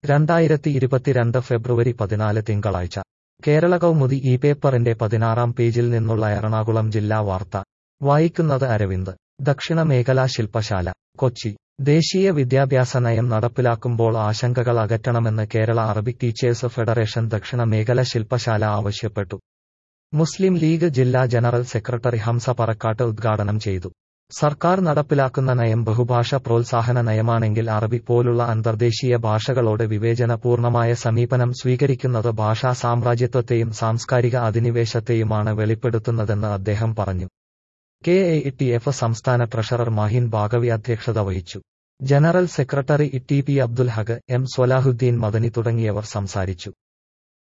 2022 ഫെബ്രുവരി 14 തിങ്കളാഴ്ച കേരള കൗമുദി ഈ പേപ്പറിന്റെ 16-ാം പേജിൽ നിന്നുള്ള എറണാകുളം ജില്ലാ വാർത്ത വായിക്കുന്നത് അരവിന്ദ്. ദക്ഷിണ മേഖലാ ശില്പശാല കൊച്ചി. ദേശീയ വിദ്യാഭ്യാസ നയം നടപ്പിലാക്കുമ്പോൾ ആശങ്കകൾ അകറ്റണമെന്ന് കേരള അറബിക് ടീച്ചേഴ്സ് ഫെഡറേഷൻ ദക്ഷിണ മേഖല ശില്പശാല ആവശ്യപ്പെട്ടു. മുസ്ലിം ലീഗ് ജില്ലാ ജനറൽ സെക്രട്ടറി ഹംസ പറക്കാട്ട് ഉദ്ഘാടനം ചെയ്തു. സർക്കാർ നടപ്പിലാക്കുന്ന നയം ബഹുഭാഷ പ്രോത്സാഹന നയമാണെങ്കിൽ അറബി പോലുള്ള അന്തർദേശീയ ഭാഷകളോട് വിവേചനപൂർണമായ സമീപനം സ്വീകരിക്കുന്നത് ഭാഷാ സാമ്രാജ്യത്വത്തെയും സാംസ്കാരിക അധിനിവേശത്തെയുമാണ് വെളിപ്പെടുത്തുന്നതെന്ന് അദ്ദേഹം പറഞ്ഞു. KAETF സംസ്ഥാന ട്രഷറർ മാഹിൻ ബാഗവി അധ്യക്ഷത വഹിച്ചു. ജനറൽ സെക്രട്ടറി TP അബ്ദുൽ ഹഖ്, M സ്വലാഹുദ്ദീൻ മദനി തുടങ്ങിയവർ സംസാരിച്ചു.